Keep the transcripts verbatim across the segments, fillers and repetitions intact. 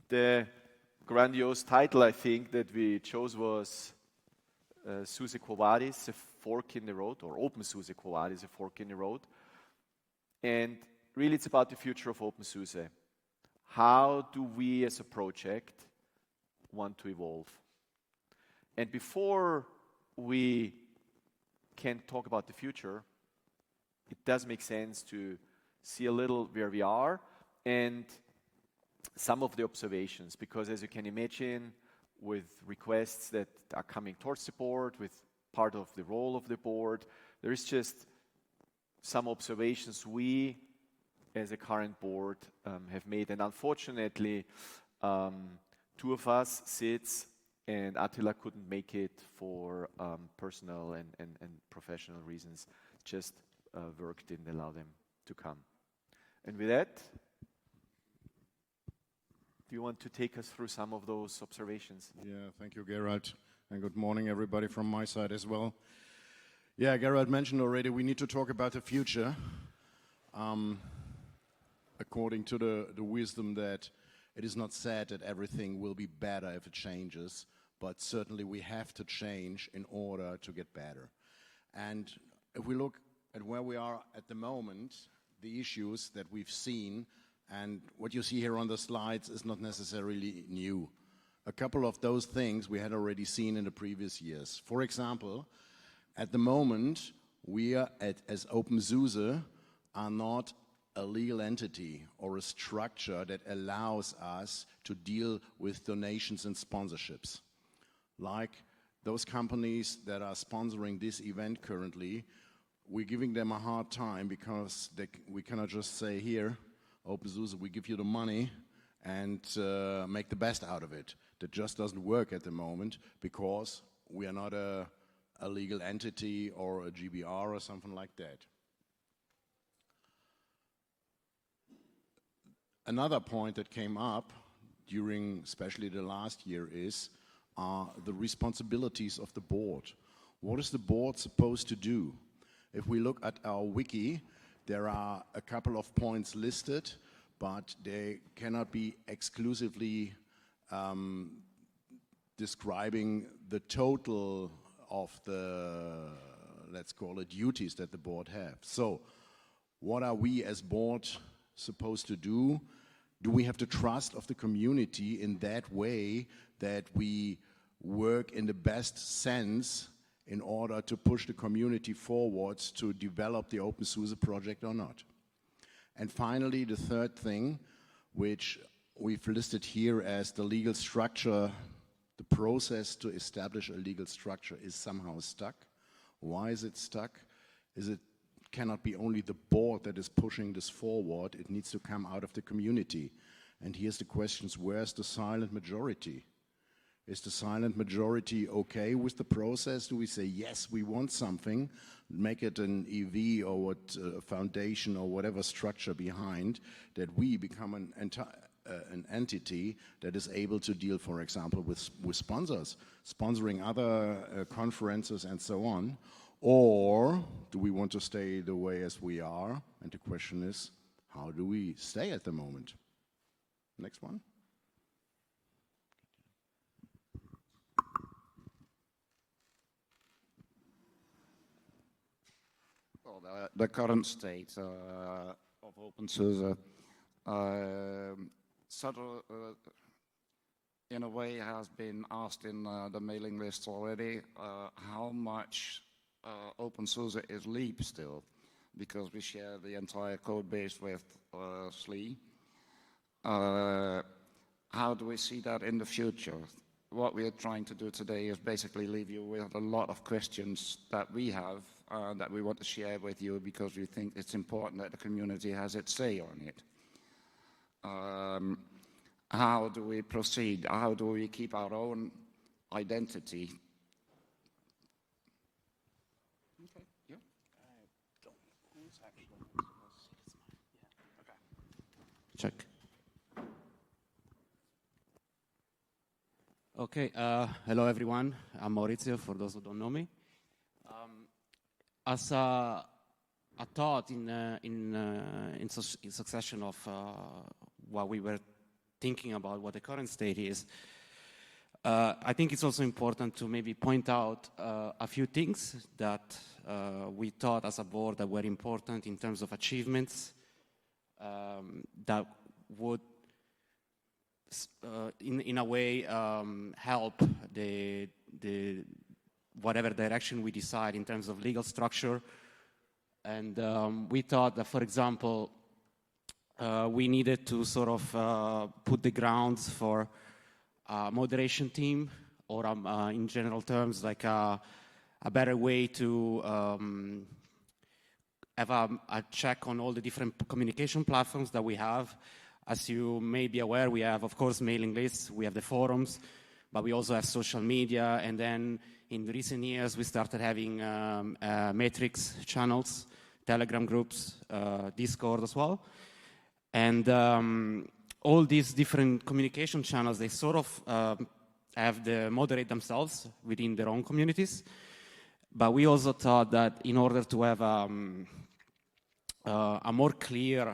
The grandiose title, I think, that we chose was uh, SUSE Quo Vadis, a fork in the road, or OpenSUSE Quo Vadis, a fork in the road. And really it's about the future of OpenSUSE. How do we as a project want to evolve? And before we can talk about the future, it does make sense to see a little where we are and some of the observations, because as you can imagine, with requests that are coming towards the board, with part of the role of the board, there is just some observations we, as a current board, um, have made. And unfortunately, um, two of us, Sids and Attila, couldn't make it for um, personal and, and, and professional reasons. Just uh, work didn't allow them to come. And with that, do you want to take us through some of those observations? Yeah, thank you, Gerald. And good morning, everybody, from my side as well. Yeah, Gerald mentioned already, we need to talk about the future. Um, according to the, the wisdom that it is not said that everything will be better if it changes, but certainly we have to change in order to get better. And if we look at where we are at the moment, the issues that we've seen, and what you see here on the slides is not necessarily new. A couple of those things we had already seen in the previous years. For example, at the moment, we are at, as OpenSUSE are not a legal entity or a structure that allows us to deal with donations and sponsorships. Like those companies that are sponsoring this event currently, we're giving them a hard time because they, we cannot just say, here, OpenSUSE, we give you the money and uh, make the best out of it. That just doesn't work at the moment because we are not a, a legal entity or a G B R or something like that. Another point that came up during especially the last year is uh, the responsibilities of the board. What is the board supposed to do? If we look at our wiki, there are a couple of points listed, but they cannot be exclusively um, describing the total of the, let's call it, duties that the board have. So, what are we as board supposed to do? Do we have the trust of the community in that way that we work in the best sense in order to push the community forwards to develop the OpenSUSE project or not? And finally, the third thing, which we've listed here as the legal structure, the process to establish a legal structure is somehow stuck. Why is it stuck? Is it cannot be only the board that is pushing this forward, it needs to come out of the community. And here's the questions, where's the silent majority? Is the silent majority okay with the process? Do we say, yes, we want something, make it an E V or what uh, foundation or whatever structure behind, that we become an, enti uh, an entity that is able to deal, for example, with, with sponsors, sponsoring other uh, conferences and so on? Or do we want to stay the way as we are? And the question is, how do we stay at the moment? Next one. Well, the, the current state uh, of OpenSUSE uh, sort of, uh, in a way, has been asked in uh, the mailing list already. Uh, how much uh, OpenSUSE is Leap still? Because we share the entire code base with uh, S L E. Uh, how do we see that in the future? What we are trying to do today is basically leave you with a lot of questions that we have uh, that we want to share with you because we think it's important that the community has its say on it. Um, how do we proceed? How do we keep our own identity? Okay, yeah. Check. Okay, uh, hello everyone. I'm Maurizio, for those who don't know me. Um, as a, a thought in, uh, in, uh, in, su in succession of uh, what we were thinking about what the current state is, uh, I think it's also important to maybe point out uh, a few things that uh, we thought as a board that were important in terms of achievements um, that would, uh, in, in a way, um, help the, the whatever direction we decide in terms of legal structure. And um, we thought that, for example, uh, we needed to sort of uh, put the grounds for a moderation team, or um, uh, in general terms, like a, a better way to um, have a, a check on all the different communication platforms that we have. As you may be aware, we have, of course, mailing lists, we have the forums, but we also have social media, and then in recent years, we started having um, uh, metrics channels, Telegram groups, uh, Discord as well. And um, all these different communication channels, they sort of uh, have the moderate themselves within their own communities. But we also thought that in order to have um, uh, a more clear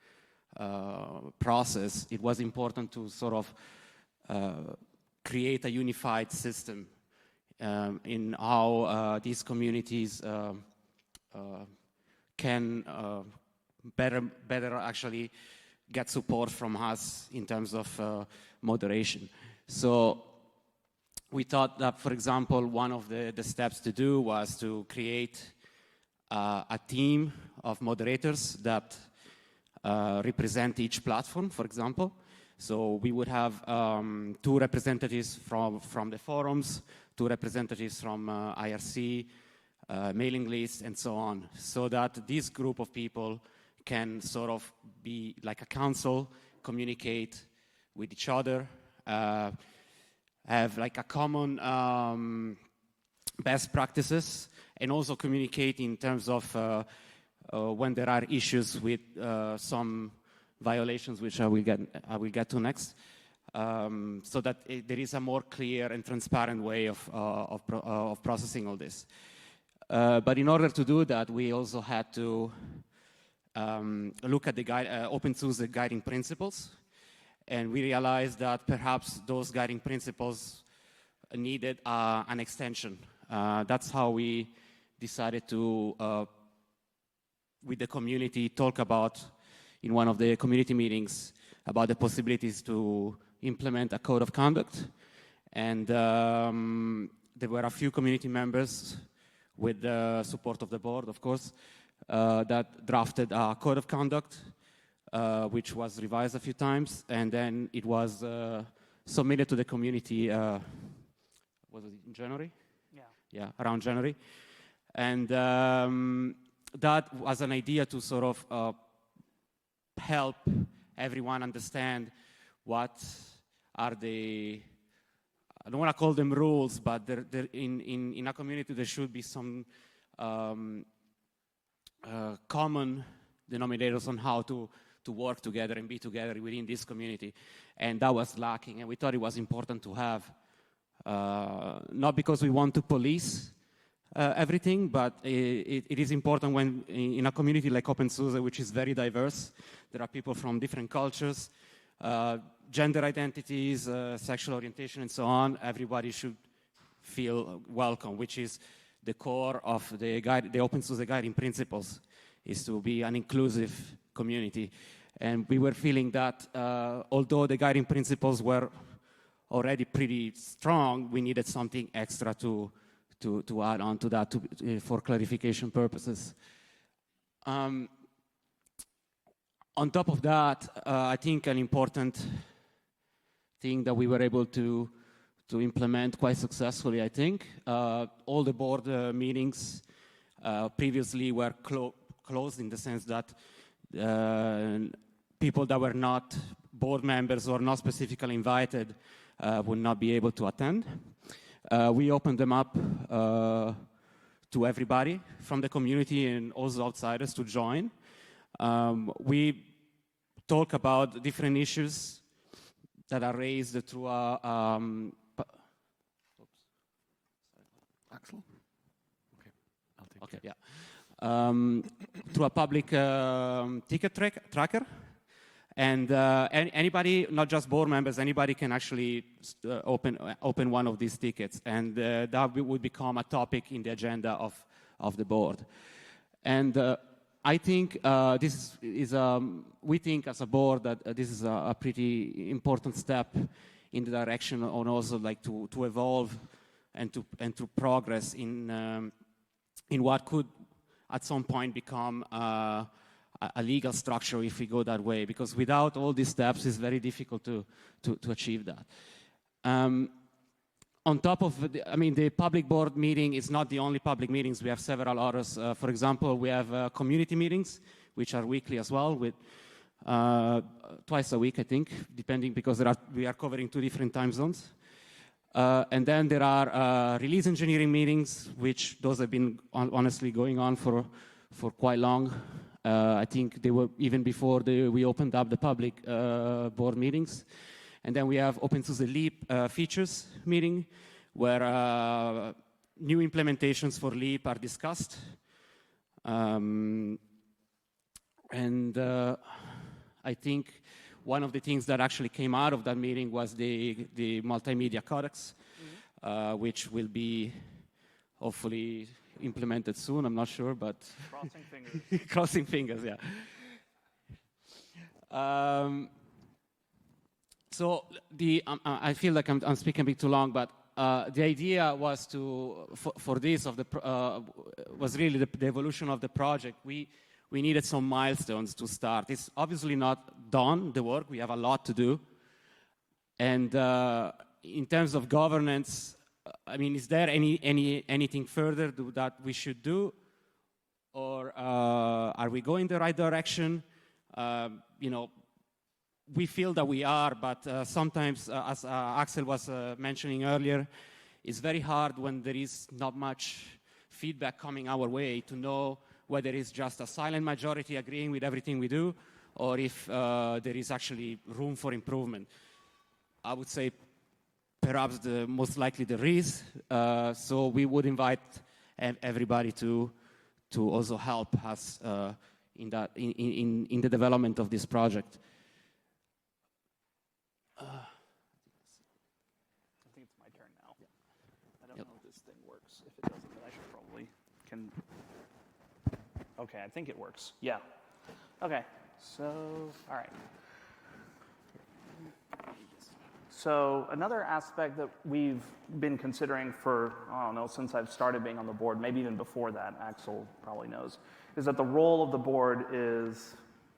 uh, process, it was important to sort of uh, create a unified system Um, in how uh, these communities uh, uh, can uh, better, better actually get support from us in terms of uh, moderation. So we thought that, for example, one of the, the steps to do was to create uh, a team of moderators that uh, represent each platform, for example. So we would have um, two representatives from, from the forums, two representatives from uh, I R C, uh, mailing lists, and so on, so that this group of people can sort of be like a council, communicate with each other, uh, have like a common um, best practices, and also communicate in terms of uh, uh, when there are issues with uh, some violations, which I will get, I will get to next. Um, so that it, there is a more clear and transparent way of, uh, of, pro uh, of processing all this. Uh, but in order to do that, we also had to um, look at the guide, uh, OpenSUSE guiding principles, and we realized that perhaps those guiding principles needed uh, an extension. Uh, that's how we decided to, uh, with the community, talk about, in one of the community meetings, about the possibilities to implement a code of conduct. And um, there were a few community members, with the support of the board, of course, uh, that drafted a code of conduct, uh, which was revised a few times, and then it was uh, submitted to the community, uh, was it in January? Yeah. Yeah, around January. And um, that was an idea to sort of uh, help everyone understand what are the, I don't want to call them rules, but they're, they're in, in, in a community there should be some um, uh, common denominators on how to, to work together and be together within this community. And that was lacking, and we thought it was important to have, uh, not because we want to police uh, everything, but it, it is important when in a community like OpenSUSE, which is very diverse, there are people from different cultures, uh, gender identities, uh, sexual orientation, and so on. Everybody should feel welcome, which is the core of the, guide, the OpenSUSE guiding principles, is to be an inclusive community. And we were feeling that uh, although the guiding principles were already pretty strong, we needed something extra to, to, to add on to that to, uh, for clarification purposes. Um, on top of that, uh, I think an important thing that we were able to, to implement quite successfully, I think, uh, all the board uh, meetings uh, previously were clo closed in the sense that uh, people that were not board members or not specifically invited uh, would not be able to attend. Uh, we opened them up uh, to everybody from the community and also outsiders to join. Um, we talk about different issues that are raised through a... Um, Axel? Okay, I'll take okay, care. yeah. Um, through a public um, ticket track tracker. And uh, any, anybody, not just board members, anybody can actually uh, open, uh, open one of these tickets. And uh, that would become a topic in the agenda of, of the board. And uh, I think uh, this is, is um, we think as a board that uh, this is a, a pretty important step in the direction on also like to, to evolve and to, and to progress in, um, in what could at some point become uh, a legal structure if we go that way, because without all these steps it's very difficult to, to, to achieve that. Um, on top of, the, I mean, the public board meeting is not the only public meetings. We have several others. Uh, for example, we have uh, community meetings, which are weekly as well, with uh, twice a week, I think, depending, because there are, we are covering two different time zones. Uh, and then there are uh, release engineering meetings, which those have been on, honestly going on for, for quite long. Uh, I think they were even before the, we opened up the public uh, board meetings. And then we have OpenSUSE Leap uh, features meeting, where uh, new implementations for Leap are discussed. Um, and uh, I think one of the things that actually came out of that meeting was the, the multimedia codex, mm-hmm. uh, which will be hopefully implemented soon, I'm not sure, but... Crossing fingers. Crossing fingers, yeah. Um, so the, um, I feel like I'm, I'm speaking a bit too long, but uh, the idea was to, for, for this, of the, uh, was really the, the evolution of the project. We, we needed some milestones to start. It's obviously not done, the work. We have a lot to do. And uh, in terms of governance, I mean, is there any, any, anything further do, that we should do? Or uh, are we going the right direction? Uh, you know, we feel that we are, but uh, sometimes, uh, as uh, Axel was uh, mentioning earlier, it's very hard when there is not much feedback coming our way to know whether it's just a silent majority agreeing with everything we do, or if uh, there is actually room for improvement. I would say perhaps the most likely there is, uh, so we would invite everybody to, to also help us uh, in, that, in, in, in the development of this project. Uh, I think it's my turn now. I don't Yep. know if this thing works. If it doesn't, then I should probably can. Okay, I think it works. Yeah. Okay. So, all right. So another aspect that we've been considering for, I don't know, since I've started being on the board, maybe even before that, Axel probably knows, is that the role of the board is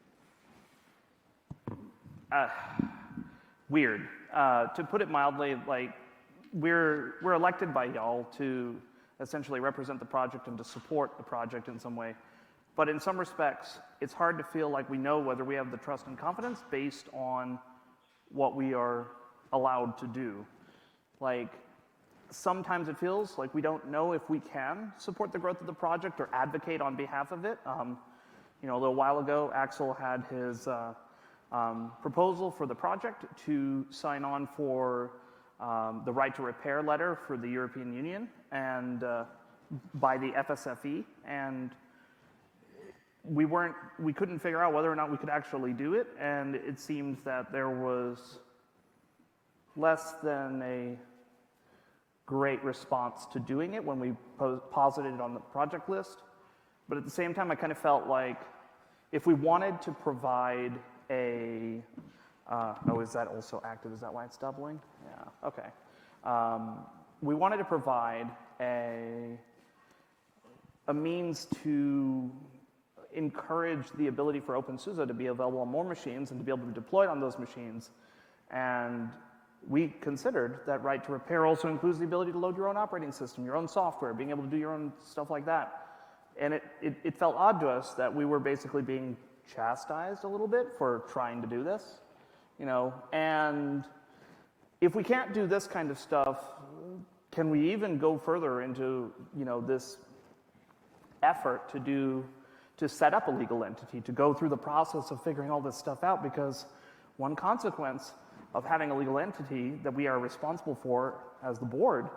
uh, weird. Uh, to put it mildly, like, we're, we're elected by y'all to essentially represent the project and to support the project in some way. But in some respects, it's hard to feel like we know whether we have the trust and confidence based on what we are allowed to do. Like, sometimes it feels like we don't know if we can support the growth of the project or advocate on behalf of it. Um, you know, a little while ago, Axel had his uh, um, proposal for the project to sign on for um, the right to repair letter for the European Union and uh, by the F S F E, and we weren't, we couldn't figure out whether or not we could actually do it, and it seemed that there was less than a great response to doing it when we posited it on the project list. But at the same time, I kind of felt like if we wanted to provide a, uh, oh, is that also active? Is that why it's doubling? Yeah, okay. Um, we wanted to provide a, a means to encourage the ability for OpenSUSE to be available on more machines and to be able to deploy it on those machines. And we considered that right to repair also includes the ability to load your own operating system, your own software, being able to do your own stuff like that. And it, it, it felt odd to us that we were basically being chastised a little bit for trying to do this, you know, and if we can't do this kind of stuff, can we even go further into, you know, this effort to do, to set up a legal entity, to go through the process of figuring all this stuff out? Because one consequence of having a legal entity that we are responsible for as the board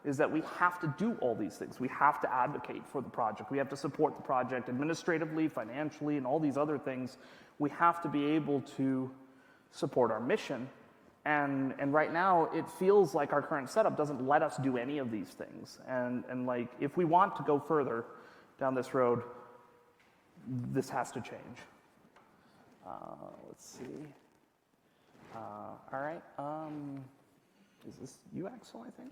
is that we have to do all these things. We have to advocate for the project. We have to support the project administratively, financially, and all these other things. We have to be able to support our mission. And, and right now, it feels like our current setup doesn't let us do any of these things. And, and like, if we want to go further down this road, this has to change. Uh, let's see. Uh, all right. Um, is this you, Axel, I think?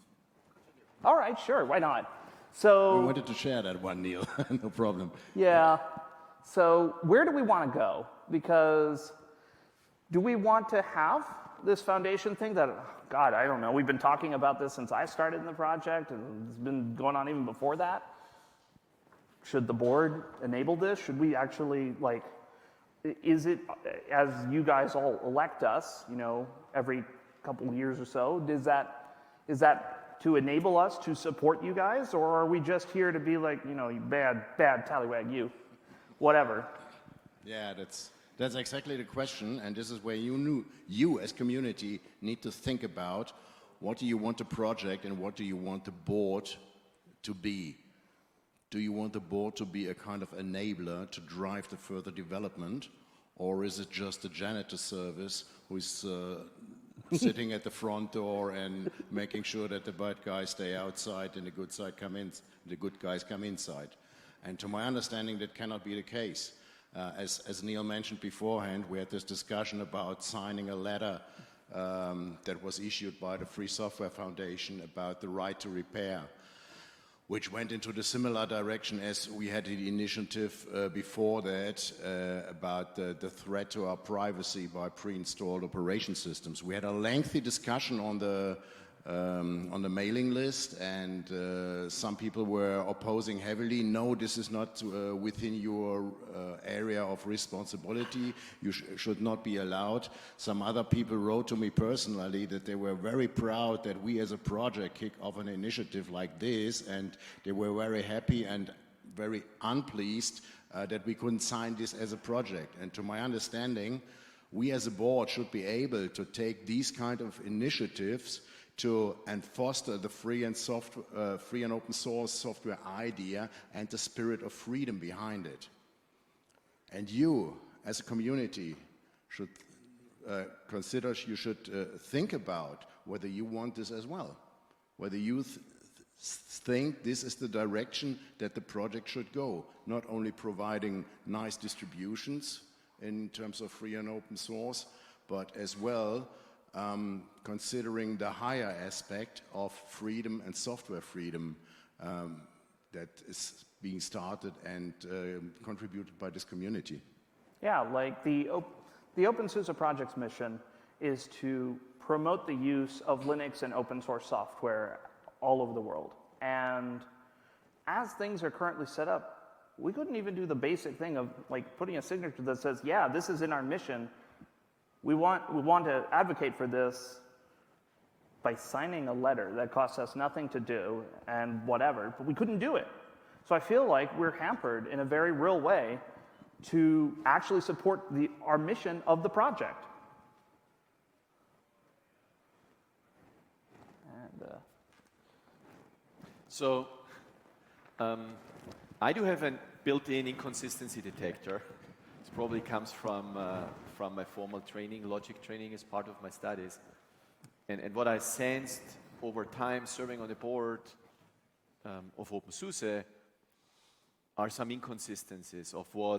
All right, sure, why not? So, We wanted to share that one, Neil. No problem. yeah. So where do we want to go? Because do we want to have this foundation thing that, God, I don't know, we've been talking about this since I started in the project, and it's been going on even before that. Should the board enable this? Should we actually, like, is it, as you guys all elect us, you know, every couple of years or so, is that, is that to enable us to support you guys, or are we just here to be like, you know, you bad, bad tallywag, you, whatever? Yeah, that's that's exactly the question, and this is where you knew, you as community need to think about what do you want the project and what do you want the board to be. Do you want the board to be a kind of enabler to drive the further development, or is it just a janitor service who's uh, sitting at the front door and making sure that the bad guys stay outside and the good side come in, the good guys come inside? And to my understanding, that cannot be the case. Uh, as, as Neil mentioned beforehand, we had this discussion about signing a letter um, that was issued by the Free Software Foundation about the right to repair, which went into the similar direction as we had the initiative uh, before that uh, about the, the threat to our privacy by pre-installed operation systems. We had a lengthy discussion on the um, on the mailing list, and uh, some people were opposing heavily. No, this is not uh, within your uh, area of responsibility. You sh should not be allowed. Some other people wrote to me personally that they were very proud that we as a project kick off an initiative like this, and they were very happy and very unpleased uh, that we couldn't sign this as a project. And to my understanding, we as a board should be able to take these kind of initiatives to and foster the free and soft, uh, free and open source software idea and the spirit of freedom behind it. And you, as a community, should uh, consider, you should uh, think about whether you want this as well, whether you th think this is the direction that the project should go, not only providing nice distributions in terms of free and open source, but as well Um, considering the higher aspect of freedom and software freedom um, that is being started and uh, contributed by this community. Yeah, like the, op the OpenSUSE project's mission is to promote the use of Linux and open source software all over the world. And as things are currently set up, we couldn't even do the basic thing of like putting a signature that says, yeah, this is in our mission. We want, we want to advocate for this by signing a letter that costs us nothing to do and whatever, but we couldn't do it. So I feel like we're hampered in a very real way to actually support the, our mission of the project. And, uh, So, um, I do have a built-in inconsistency detector. This probably comes from, uh, from my formal training, logic training as part of my studies. And, and what I sensed over time serving on the board um, of OpenSUSE are some inconsistencies of what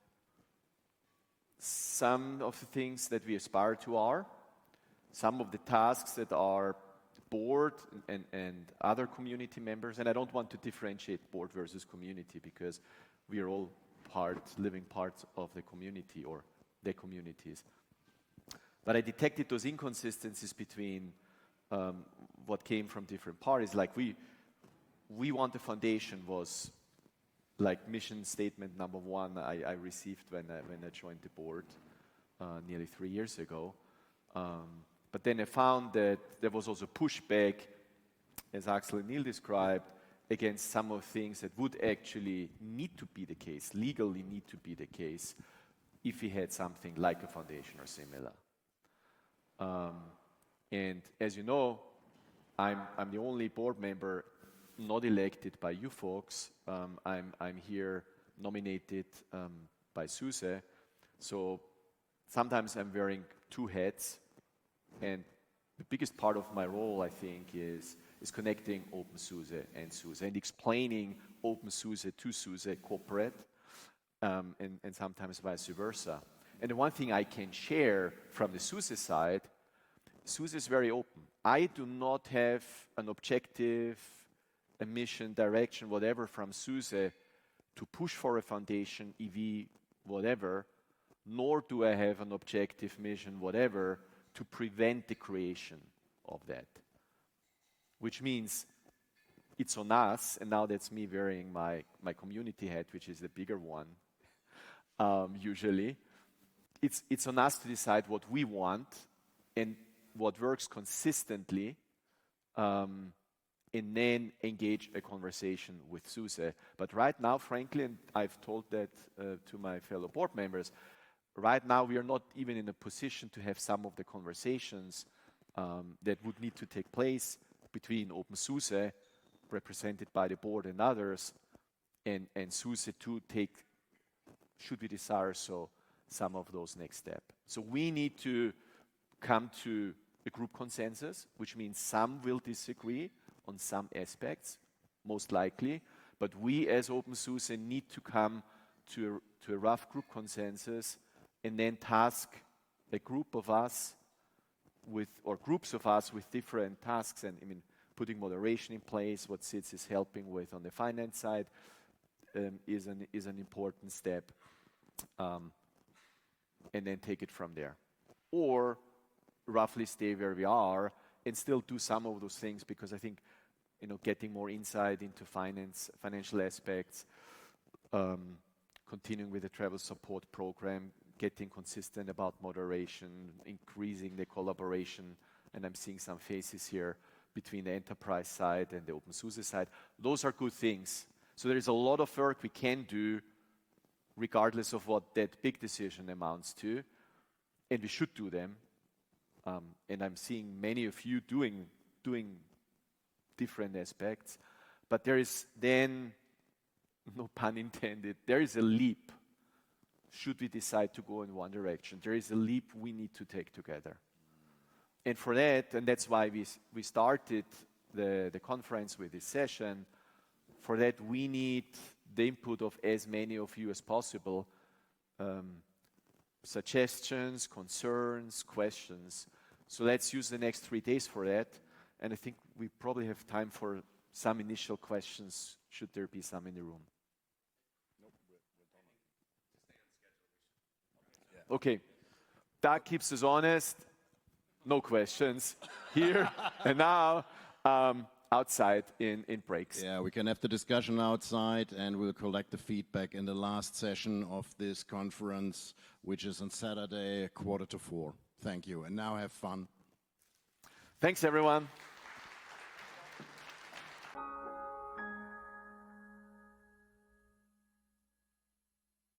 some of the things that we aspire to are, some of the tasks that are board and, and other community members, and I don't want to differentiate board versus community because we are all part, living parts of the community or the communities. But I detected those inconsistencies between um, what came from different parties. Like we, we want the foundation was like mission statement number one I, I received when I, when I joined the board uh, nearly three years ago. Um, but then I found that there was also pushback, as Axel and Neil described, against some of the things that would actually need to be the case, legally need to be the case, if we had something like a foundation or similar. Um, and as you know, I'm, I'm the only board member not elected by you folks. Um, I'm, I'm here nominated um, by SUSE. So sometimes I'm wearing two hats, and the biggest part of my role, I think, is, is connecting OpenSUSE and SUSE and explaining OpenSUSE to SUSE corporate, um, and, and sometimes vice versa. And the one thing I can share from the SUSE side, SUSE is very open. I do not have an objective, a mission, direction, whatever from SUSE to push for a foundation, E V, whatever, nor do I have an objective, mission, whatever, to prevent the creation of that. Which means it's on us, and now that's me wearing my, my community hat, which is the bigger one, um, usually. It's, it's on us to decide what we want and what works consistently, um, and then engage a conversation with SUSE. But right now, frankly, and I've told that uh, to my fellow board members, right now we are not even in a position to have some of the conversations um, that would need to take place between OpenSUSE, represented by the board and others, and, and SUSE to take, should we desire so, some of those next steps. So we need to come to a group consensus, which means some will disagree on some aspects, most likely, but we as OpenSUSE need to come to a, to a rough group consensus and then task a group of us with, or groups of us with different tasks, and I mean, putting moderation in place, what S I T S is helping with on the finance side, um, is, an, is an important step, um, and then take it from there. Or roughly stay where we are and still do some of those things, because I think, you know, getting more insight into finance, financial aspects, um, continuing with the travel support program, getting consistent about moderation, increasing the collaboration, and I'm seeing some faces here between the enterprise side and the OpenSUSE side. Those are good things. So there is a lot of work we can do regardless of what that big decision amounts to, and we should do them. Um, and I'm seeing many of you doing, doing different aspects, but there is then, no pun intended, there is a leap. Should we decide to go in one direction, there is a leap we need to take together. And for that, and that's why we, we started the, the conference with this session, for that we need the input of as many of you as possible, um, suggestions, concerns, questions. So let's use the next three days for that. And I think we probably have time for some initial questions, should there be some in the room. Okay, that keeps us honest. No questions here and now, um, outside in, in breaks. Yeah, we can have the discussion outside, and we'll collect the feedback in the last session of this conference, which is on Saturday, quarter to four. Thank you, and now have fun. Thanks, everyone.